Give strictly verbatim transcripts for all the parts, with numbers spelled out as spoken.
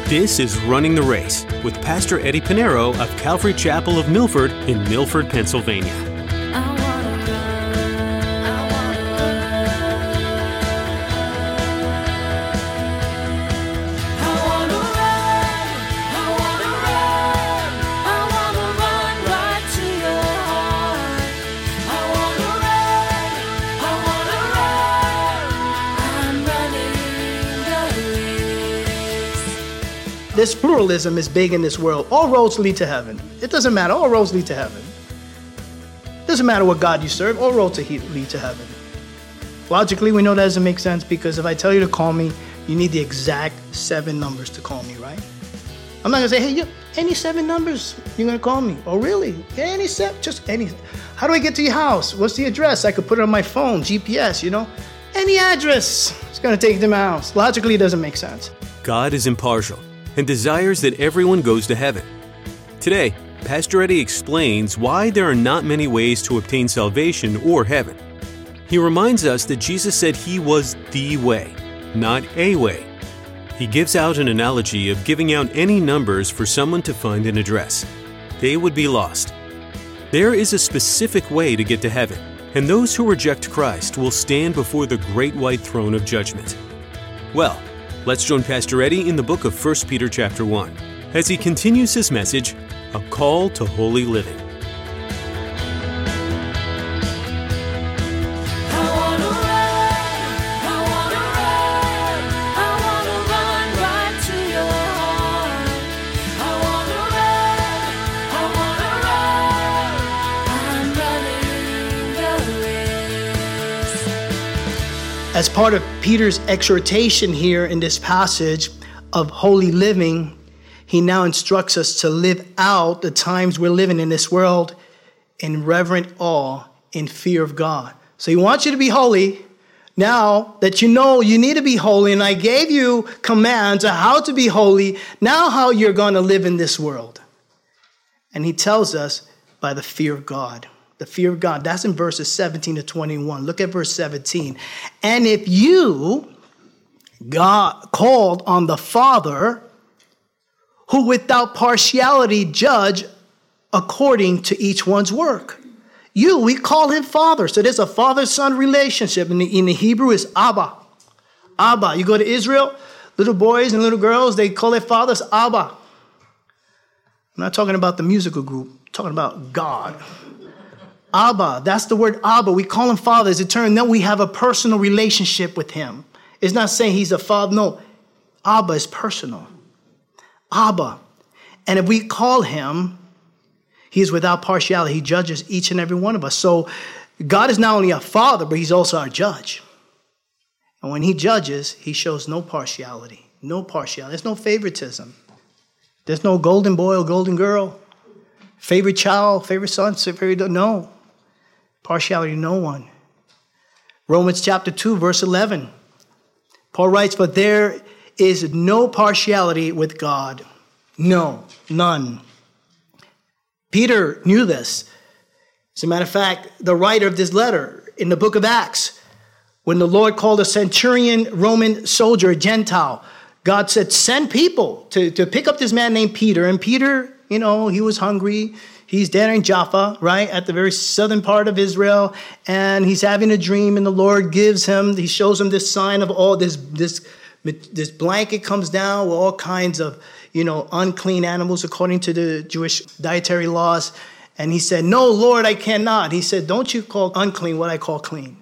This is Running the Race with Pastor Eddie Pinero of Calvary Chapel of Milford in Milford, Pennsylvania. This pluralism is big in this world. All roads lead to heaven. It doesn't matter. All roads lead to heaven. It doesn't matter what God you serve. All roads lead to heaven. Logically, we know that doesn't make sense because if I tell you to call me, you need the exact seven numbers to call me, right? I'm not going to say, hey, you, any seven numbers you're going to call me. Oh, really? Yeah, any seven? Just any. How do I get to your house? What's the address? I could put it on my phone, G P S, you know? Any address. It's going to take you to my house. Logically, it doesn't make sense. God is impartial and desires that everyone goes to heaven. Today, Pastor Eddie explains why there are not many ways to obtain salvation or heaven. He reminds us that Jesus said he was the way, not a way. He gives out an analogy of giving out any numbers for someone to find an address. They would be lost. There is a specific way to get to heaven, and those who reject Christ will stand before the great white throne of judgment. Well, let's join Pastor Eddie in the book of First Peter chapter one as he continues his message, A Call to Holy Living. As part of Peter's exhortation here in this passage of holy living, he now instructs us to live out the times we're living in this world in reverent awe, in fear of God. So he wants you to be holy. Now that you know you need to be holy, and I gave you commands on how to be holy, now how you're going to live in this world. And he tells us by the fear of God. The fear of God. That's in verses seventeen to twenty-one. Look at verse seventeen. And if you, God, called on the Father, who without partiality judge according to each one's work. You, we call him Father. So there's a father-son relationship. In the, in the Hebrew, is Abba. Abba. You go to Israel, little boys and little girls, they call their fathers Abba. I'm not talking about the musical group. I'm talking about God. Abba, that's the word Abba. We call him Father as a term. Then we have a personal relationship with him. It's not saying he's a father. No, Abba is personal. Abba. And if we call him, he is without partiality. He judges each and every one of us. So God is not only our Father, but he's also our judge. And when he judges, he shows no partiality. No partiality. There's no favoritism. There's no golden boy or golden girl. Favorite child, favorite son, favorite daughter. No. Partiality, no one. Romans chapter two, verse eleven. Paul writes, but there is no partiality with God. No, none. Peter knew this. As a matter of fact, the writer of this letter in the book of Acts, when the Lord called a centurion Roman soldier, a Gentile, God said, send people to, to pick up this man named Peter. And Peter, you know, he was hungry. He's there in Jaffa, right, at the very southern part of Israel, and he's having a dream, and the Lord gives him, he shows him this sign of all this, this, this blanket comes down with all kinds of, you know, unclean animals according to the Jewish dietary laws. And he said, no, Lord, I cannot. He said, don't you call unclean what I call clean.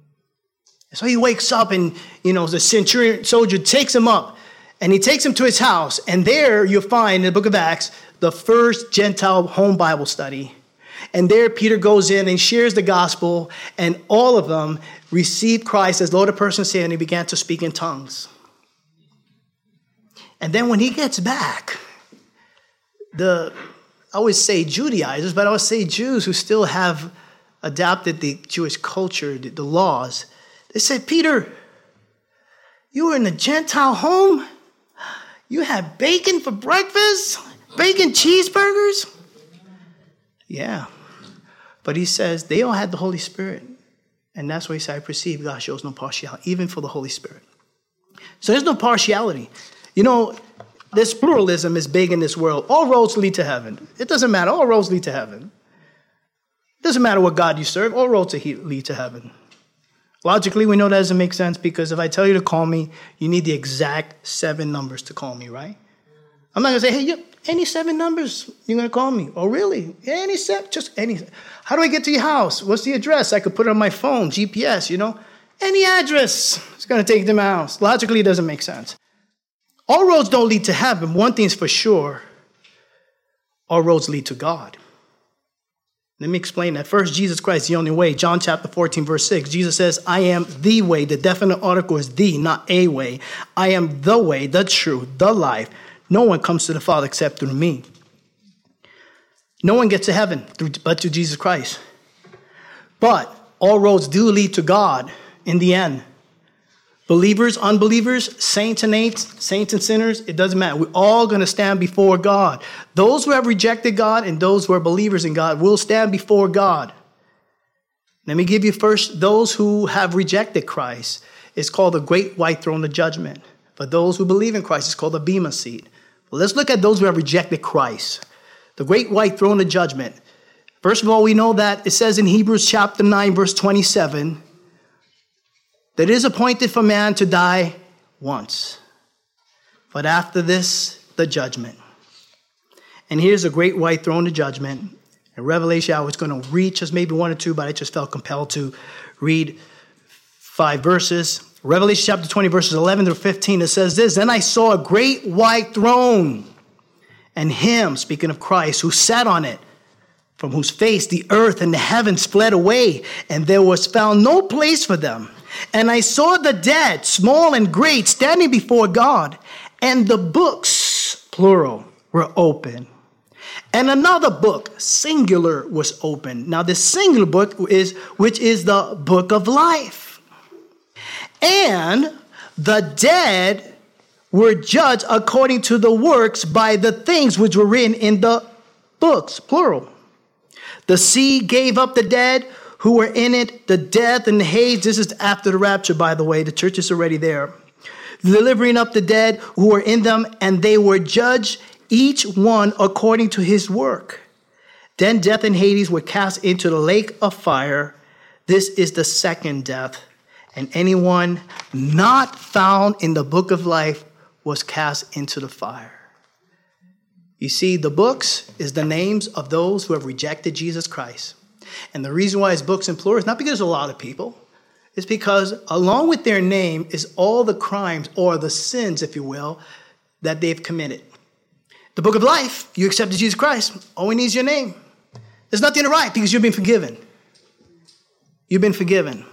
So he wakes up, and, you know, the centurion soldier takes him up, and he takes him to his house, and there you'll find in the book of Acts, the first Gentile home Bible study. And there Peter goes in and shares the gospel, and all of them received Christ as Lord of person said, and he began to speak in tongues. And then when he gets back, the, I always say Judaizers, but I always say Jews who still have adopted the Jewish culture, the, the laws, they said, Peter, you were in a Gentile home? You had bacon for breakfast? Bacon cheeseburgers? Yeah. But he says they all had the Holy Spirit. And that's why he said, I perceive God shows no partiality, even for the Holy Spirit. So there's no partiality. You know, This pluralism is big in this world. All roads lead to heaven. It doesn't matter. All roads lead to heaven. It doesn't matter what God you serve. All roads lead to heaven. Logically, we know that doesn't make sense because if I tell you to call me, you need the exact seven numbers to call me, right? I'm not going to say, hey, you, any seven numbers you're going to call me. Oh, really? Yeah, any seven? Just any. How do I get to your house? What's the address? I could put it on my phone, G P S, you know? Any address. It's going to take you to my house. Logically, it doesn't make sense. All roads don't lead to heaven. One thing's for sure. All roads lead to God. Let me explain that. First, Jesus Christ, the only way. John chapter fourteen, verse six. Jesus says, I am the way. The definite article is the, not a way. I am the way, the truth, the life. No one comes to the Father except through me. No one gets to heaven through, but through Jesus Christ. But all roads do lead to God in the end. Believers, unbelievers, saints and ain'ts, saints and sinners, it doesn't matter. We're all going to stand before God. Those who have rejected God and those who are believers in God will stand before God. Let me give you first those who have rejected Christ. It's called the great white throne of judgment. For those who believe in Christ, it's called the bema seat. Well, let's look at those who have rejected Christ. The great white throne of judgment. First of all, we know that it says in Hebrews chapter nine, verse twenty-seven, that it is appointed for man to die once, but after this, the judgment. And here's a great white throne of judgment. In Revelation, I was going to read just maybe one or two, but I just felt compelled to read five verses. Revelation chapter twenty, verses eleven through fifteen, it says this, Then I saw a great white throne, and him, speaking of Christ, who sat on it, from whose face the earth and the heavens fled away, and there was found no place for them. And I saw the dead, small and great, standing before God, and the books, plural, were open. And another book, singular, was open. Now, the singular book is, which is the book of life. And the dead were judged according to the works by the things which were written in the books, plural. The sea gave up the dead who were in it, the death and the Hades. This is after the rapture, by the way. The church is already there. Delivering up the dead who were in them, and they were judged, each one according to his work. Then death and Hades were cast into the lake of fire. This is the second death. And anyone not found in the book of life was cast into the fire. You see, the books is the names of those who have rejected Jesus Christ. And the reason why it's books in plural is not because there's a lot of people. It's because along with their name is all the crimes or the sins, if you will, that they've committed. The book of life, you accepted Jesus Christ, all we need is your name. There's nothing to write because you've been forgiven. You've been forgiven.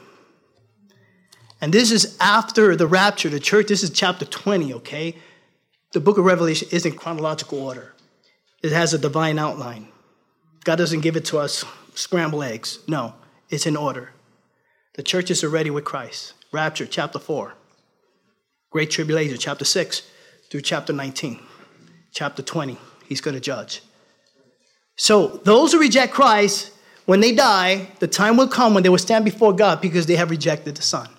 And this is after the rapture, the church. This is chapter twenty, okay? The book of Revelation is in chronological order. It has a divine outline. God doesn't give it to us scrambled eggs. No, it's in order. The church is already with Christ. Rapture, chapter four. Great tribulation, chapter six through chapter nineteen. Chapter twenty, he's going to judge. So those who reject Christ, when they die, the time will come when they will stand before God because they have rejected the Son.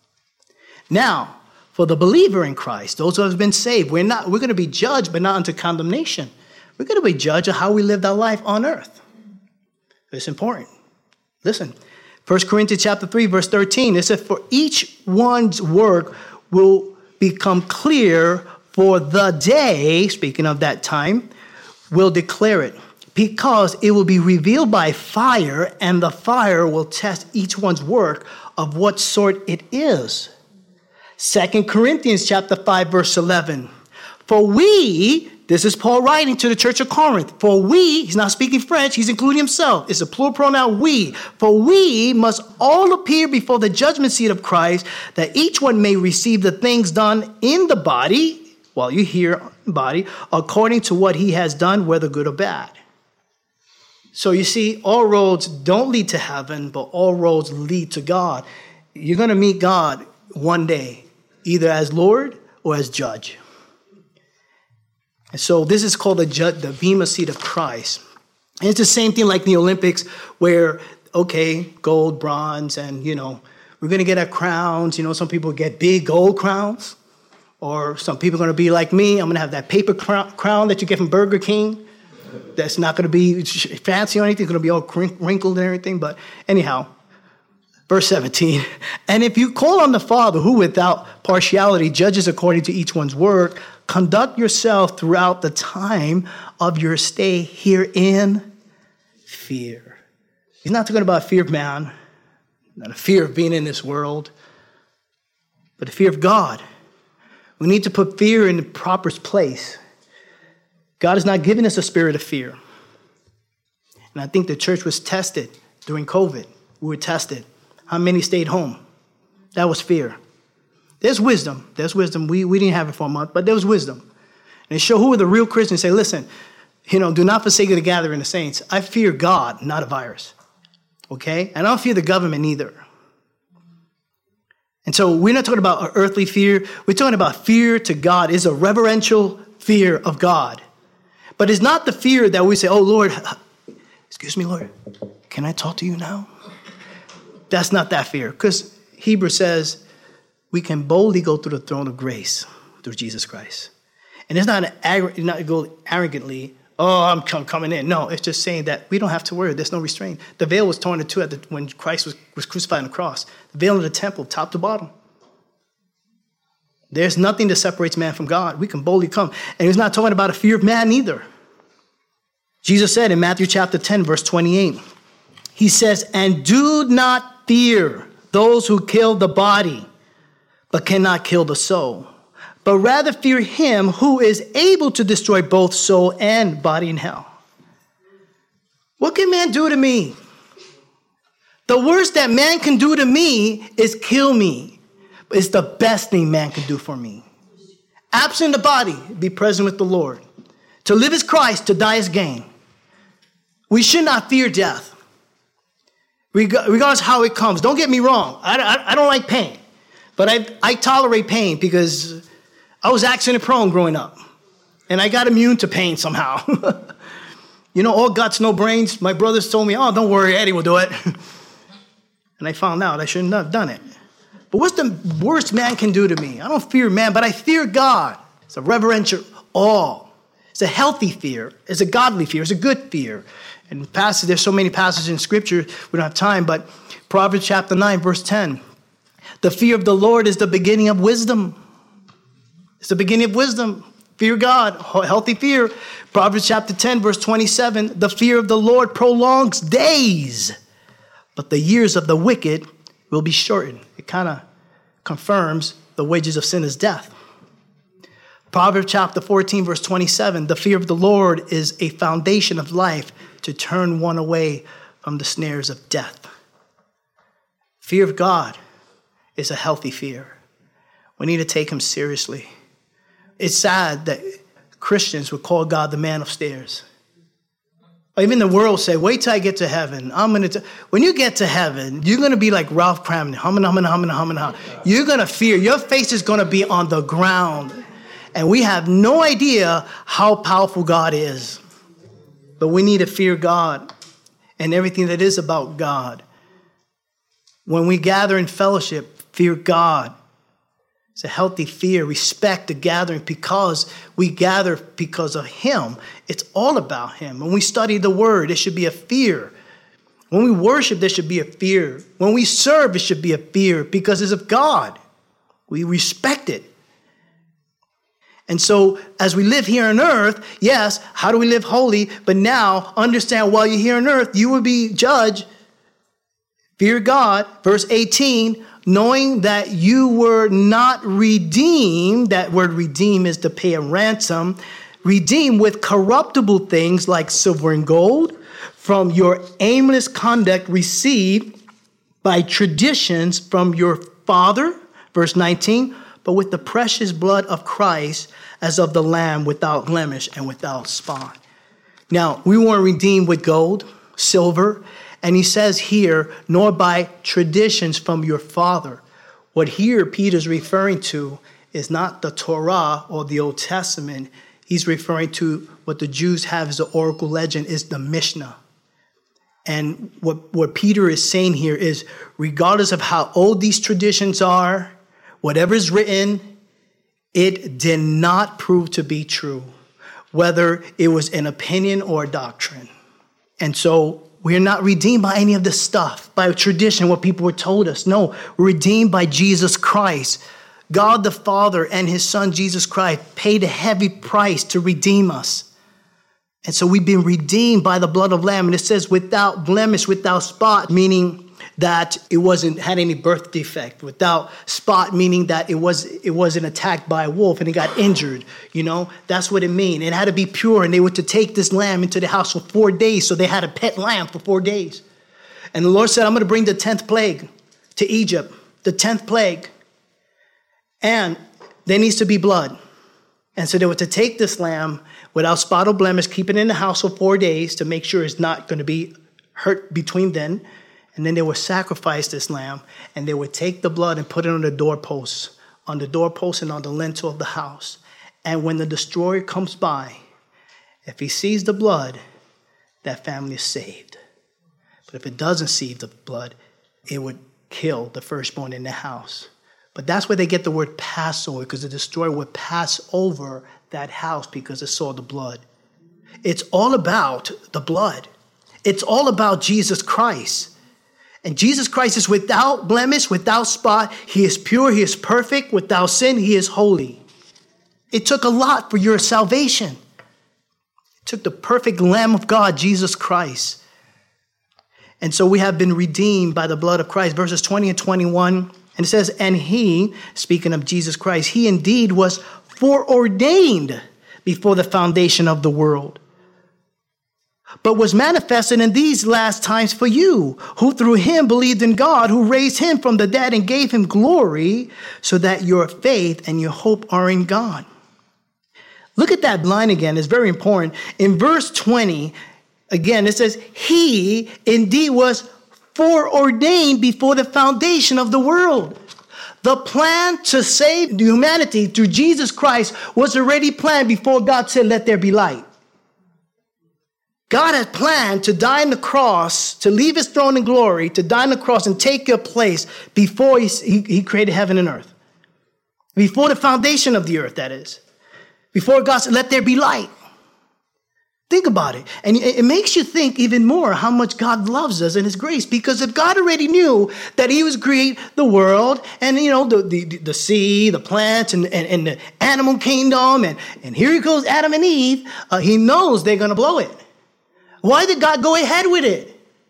Now, for the believer in Christ, those who have been saved, we're not, we're going to be judged, but not unto condemnation. We're going to be judged of how we lived our life on earth. It's important. Listen, First Corinthians chapter three, verse thirteen, it says, for each one's work will become clear, for the day, speaking of that time, will declare it, because it will be revealed by fire, and the fire will test each one's work of what sort it is. Second Corinthians chapter five, verse eleven. For we, this is Paul writing to the church of Corinth, for we, he's not speaking French, he's including himself. It's a plural pronoun, we. For we must all appear before the judgment seat of Christ, that each one may receive the things done in the body, while you hear body, according to what he has done, whether good or bad. So you see, all roads don't lead to heaven, but all roads lead to God. You're going to meet God one day, either as Lord or as judge. And so this is called the, ju- the bema seat of Christ. And it's the same thing like in the Olympics where, okay, gold, bronze, and, you know, we're going to get our crowns. You know, some people get big gold crowns. Or some people are going to be like me. I'm going to have that paper crown that you get from Burger King. That's not going to be fancy or anything. It's going to be all wrinkled and everything. But anyhow, verse seventeen. And if you call on the Father, who without partiality judges according to each one's work, conduct yourself throughout the time of your stay here in fear. He's not talking about fear of man, not a fear of being in this world, but the fear of God. We need to put fear in the proper place. God has not given us a spirit of fear. And I think the church was tested during COVID. We were tested. How many stayed home? That was fear. There's wisdom. There's wisdom. We, we didn't have it for a month, but there was wisdom. And show who are the real Christians. Say, listen, you know, do not forsake the gathering of saints. I fear God, not a virus. Okay? And I don't fear the government either. And so we're not talking about an earthly fear. We're talking about fear to God. It's a reverential fear of God. But it's not the fear that we say, oh, Lord, excuse me, Lord, can I talk to you now? That's not that fear. Because Hebrews says we can boldly go through the throne of grace through Jesus Christ. And it's not, an, not go arrogantly, oh, I'm coming in. No, it's just saying that we don't have to worry. There's no restraint. The veil was torn in two at the, when Christ was, was crucified on the cross. The veil in the temple, top to bottom. There's nothing that separates man from God. We can boldly come. And he's not talking about a fear of man either. Jesus said in Matthew chapter ten, verse twenty-eight, he says, and do not fear those who kill the body, but cannot kill the soul. But rather fear him who is able to destroy both soul and body in hell. What can man do to me? The worst that man can do to me is kill me. But it's the best thing man can do for me. Absent the body, be present with the Lord. To live is Christ, to die is gain. We should not fear death, regardless of how it comes. Don't get me wrong. I, I, I don't like pain. But I, I tolerate pain because I was accident prone growing up. And I got immune to pain somehow. You know, all guts, no brains. My brothers told me, oh, don't worry, Eddie will do it. And I found out I shouldn't have done it. But what's the worst man can do to me? I don't fear man, but I fear God. It's a reverential awe. It's a healthy fear. It's a godly fear. It's a good fear. And passage, there's so many passages in Scripture, we don't have time, but Proverbs chapter nine, verse ten. The fear of the Lord is the beginning of wisdom. It's the beginning of wisdom. Fear God, healthy fear. Proverbs chapter ten, verse twenty-seven. The fear of the Lord prolongs days, but the years of the wicked will be shortened. It kind of confirms the wages of sin is death. Proverbs chapter fourteen, verse twenty-seven. The fear of the Lord is a foundation of life to turn one away from the snares of death. Fear of God is a healthy fear. We need to take him seriously. It's sad that Christians would call God the man upstairs. Even the world say, wait till I get to heaven. I'm gonna. T-. When you get to heaven, you're going to be like Ralph Cramden. Humming, humming, humming, humming, humming. You're going to fear. Your face is going to be on the ground. And we have no idea how powerful God is. But we need to fear God and everything that is about God. When we gather in fellowship, fear God. It's a healthy fear. Respect the gathering because we gather because of him. It's all about him. When we study the word, it should be a fear. When we worship, there should be a fear. When we serve, it should be a fear because it's of God. We respect it. And so as we live here on earth, yes, how do we live holy? But now understand while you're here on earth, you will be judged. Fear God. Verse eighteen, knowing that you were not redeemed. That word redeem is to pay a ransom. Redeemed with corruptible things like silver and gold from your aimless conduct received by traditions from your father. Verse nineteen, but with the precious blood of Christ as of the Lamb without blemish and without spot. Now, we weren't redeemed with gold, silver, and he says here, nor by traditions from your father. What here Peter's referring to is not the Torah or the Old Testament. He's referring to what the Jews have as the oracle legend is the Mishnah. And what, what Peter is saying here is, regardless of how old these traditions are, whatever is written, it did not prove to be true, whether it was an opinion or a doctrine. And so we're not redeemed by any of this stuff, by tradition, what people were told us. No, we're redeemed by Jesus Christ. God the Father and his Son, Jesus Christ, paid a heavy price to redeem us. And so we've been redeemed by the blood of the Lamb. And it says without blemish, without spot, meaning that it wasn't had any birth defect. Without spot, meaning that it was it wasn't attacked by a wolf and it got injured. You know, that's what it means. It had to be pure, and they were to take this lamb into the house for four days. So they had a pet lamb for four days. And the Lord said, I'm going to bring the tenth plague to Egypt, the tenth plague. And there needs to be blood. And so they were to take this lamb without spot or blemish, keep it in the house for four days to make sure it's not going to be hurt between then. And then they would sacrifice this lamb, and they would take the blood and put it on the doorposts, on the doorposts and on the lintel of the house. And when the destroyer comes by, if he sees the blood, that family is saved. But if it doesn't see the blood, it would kill the firstborn in the house. But that's where they get the word Passover, because the destroyer would pass over that house because it saw the blood. It's all about the blood. It's all about Jesus Christ. And Jesus Christ is without blemish, without spot. He is pure. He is perfect. Without sin, he is holy. It took a lot for your salvation. It took the perfect Lamb of God, Jesus Christ. And so we have been redeemed by the blood of Christ. Verses twenty and twenty-one. And it says, and he, speaking of Jesus Christ, he indeed was foreordained before the foundation of the world, but was manifested in these last times for you, who through him believed in God, who raised him from the dead and gave him glory, so that your faith and your hope are in God. Look at that line again. It's very important. In verse twenty, again, it says, he indeed was foreordained before the foundation of the world. The plan to save humanity through Jesus Christ was already planned before God said, let there be light. God had planned to die on the cross, to leave his throne in glory, to die on the cross and take your place before he, he, he created heaven and earth. Before the foundation of the earth, that is. Before God said, let there be light. Think about it. And it makes you think even more how much God loves us in his grace. Because if God already knew that he was create the world and, you know, the, the, the sea, the plants, and, and, and the animal kingdom, and, and here he goes Adam and Eve, uh, he knows they're going to blow it. Why did God go ahead with it?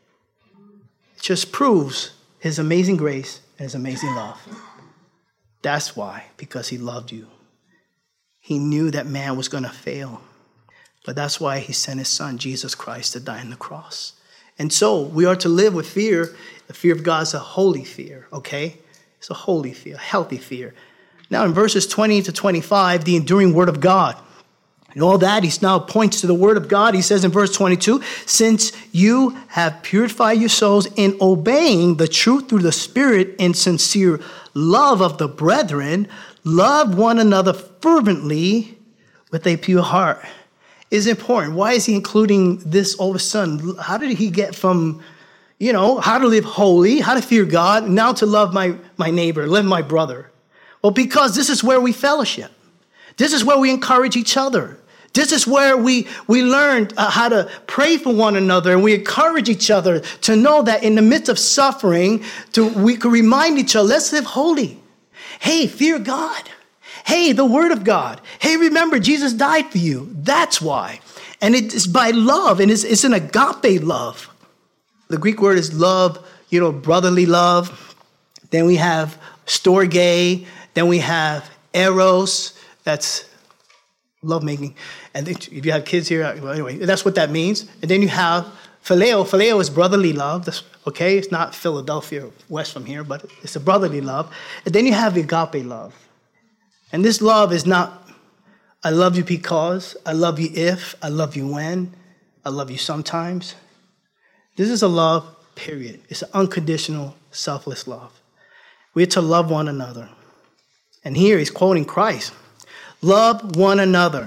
It just proves his amazing grace and his amazing love. That's why, because he loved you. He knew that man was going to fail. But that's why he sent his son, Jesus Christ, to die on the cross. And so we are to live with fear. The fear of God is a holy fear, okay? It's a holy fear, a healthy fear. Now in verses twenty to twenty-five, the enduring word of God. And all that, he now points to the word of God. He says in verse twenty-two, since you have purified your souls in obeying the truth through the Spirit in sincere love of the brethren, love one another fervently with a pure heart. Is important. Why is he including this all of a sudden? How did he get from, you know, how to live holy, how to fear God, now to love my, my neighbor, love my brother? Well, because this is where we fellowship. This is where we encourage each other. This is where we, we learn uh, how to pray for one another, and we encourage each other to know that in the midst of suffering, to, we can remind each other, let's live holy. Hey, fear God. Hey, the word of God. Hey, remember, Jesus died for you. That's why. And it's by love, and it's, it's an agape love. The Greek word is love, you know, brotherly love. Then we have storge. Then we have eros. That's lovemaking. And if you have kids here, well, anyway, that's what that means. And then you have phileo. Phileo is brotherly love. That's, okay, it's not Philadelphia, west from here, but it's a brotherly love. And then you have agape love. And this love is not, I love you because, I love you if, I love you when, I love you sometimes. This is a love, period. It's an unconditional, selfless love. We're to love one another. And here he's quoting Christ. Love one another.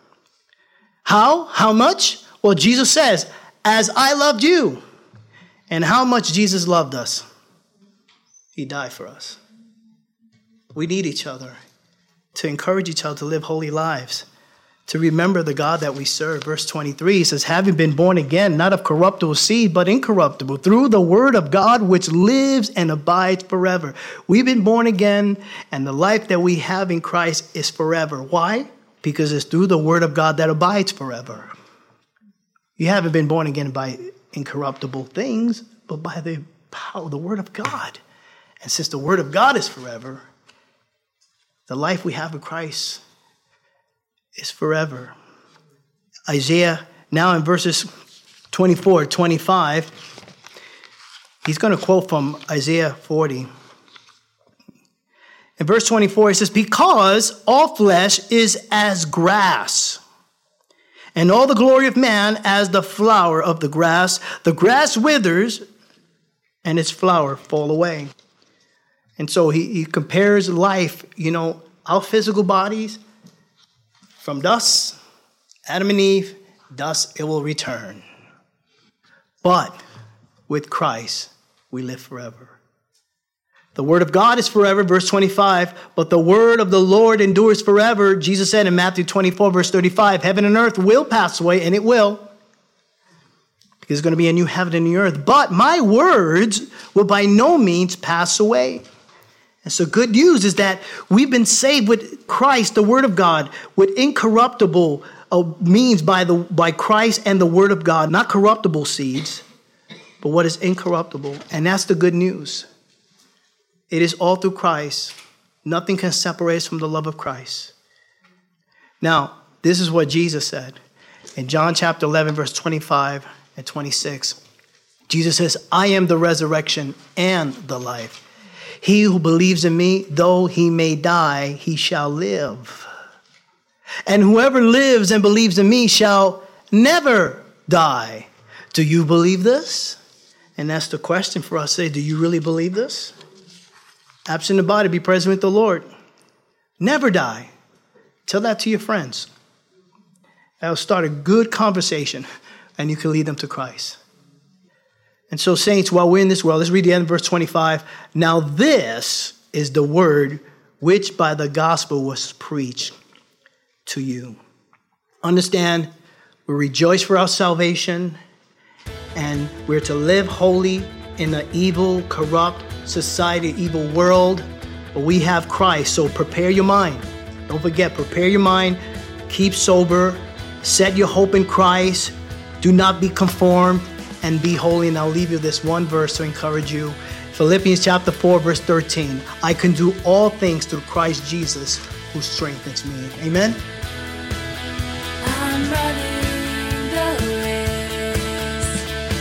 How? How much? Well, Jesus says, as I loved you. And how much Jesus loved us. He died for us. We need each other. to encourage each other to live holy lives, to remember the God that we serve. Verse twenty-three says, having been born again, not of corruptible seed, but incorruptible, through the word of God, which lives and abides forever. We've been born again, and the life that we have in Christ is forever. Why? Because it's through the word of God that abides forever. You haven't been born again by incorruptible things, but by the power of the word of God. And since the word of God is forever, the life we have in Christ is forever. Isaiah, now in verses twenty-four, twenty-five, he's going to quote from Isaiah forty. In verse twenty-four, he says, because all flesh is as grass, and all the glory of man as the flower of the grass. The grass withers, and its flower fall away. And so he, he compares life, you know, our physical bodies, from dust, Adam and Eve, dust it will return. But with Christ, we live forever. The word of God is forever, verse twenty-five, but the word of the Lord endures forever. Jesus said in Matthew twenty-four, verse thirty-five, heaven and earth will pass away, and it will, because there's going to be a new heaven and new earth. But my words will by no means pass away. And so good news is that we've been saved with Christ, the word of God, with incorruptible uh, means by the by Christ and the word of God, not corruptible seeds, but what is incorruptible. And that's the good news. It is all through Christ. Nothing can separate us from the love of Christ. Now, this is what Jesus said in John chapter eleven, verse twenty-five and twenty-six. Jesus says, I am the resurrection and the life. He who believes in me, though he may die, he shall live. And whoever lives and believes in me shall never die. Do you believe this? And that's the question for us today. Do you really believe this? Absent in the body, be present with the Lord. Never die. Tell that to your friends. That'll start a good conversation, and you can lead them to Christ. And so, saints, while we're in this world, let's read the end of verse twenty-five. Now this is the word which by the gospel was preached to you. Understand, we rejoice for our salvation, and we're to live holy in an evil, corrupt society, evil world. But we have Christ, so prepare your mind. Don't forget, prepare your mind. Keep sober. Set your hope in Christ. Do not be conformed. And be holy. And I'll leave you this one verse to encourage you. Philippians chapter four, verse thirteen. I can do all things through Christ Jesus who strengthens me. Amen. I'm running the race.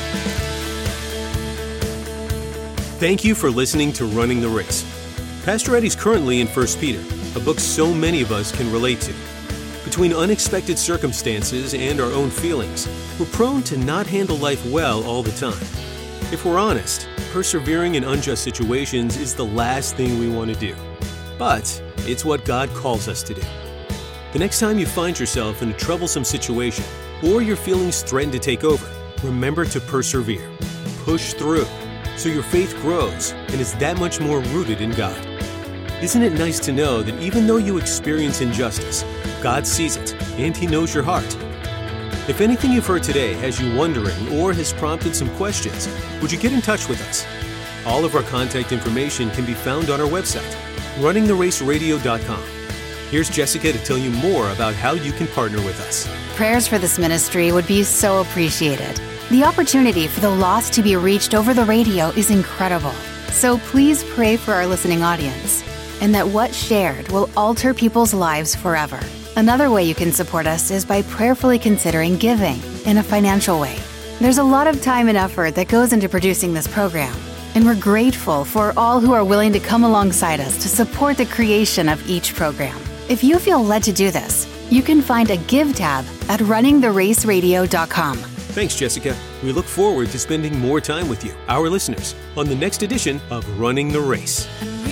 Thank you for listening to Running the Race. Pastor Eddie's currently in First Peter, a book so many of us can relate to. Between unexpected circumstances and our own feelings, we're prone to not handle life well all the time. If we're honest, persevering in unjust situations is the last thing we want to do. But it's what God calls us to do. The next time you find yourself in a troublesome situation or your feelings threaten to take over, remember to persevere. Push through so your faith grows and is that much more rooted in God. Isn't it nice to know that even though you experience injustice, God sees it, and He knows your heart? If anything you've heard today has you wondering or has prompted some questions, would you get in touch with us? All of our contact information can be found on our website, running the race radio dot com. Here's Jessica to tell you more about how you can partner with us. Prayers for this ministry would be so appreciated. The opportunity for the lost to be reached over the radio is incredible. So please pray for our listening audience, and that what's shared will alter people's lives forever. Another way you can support us is by prayerfully considering giving in a financial way. There's a lot of time and effort that goes into producing this program, and we're grateful for all who are willing to come alongside us to support the creation of each program. If you feel led to do this, you can find a Give tab at running the race radio dot com. Thanks, Jessica. We look forward to spending more time with you, our listeners, on the next edition of Running the Race.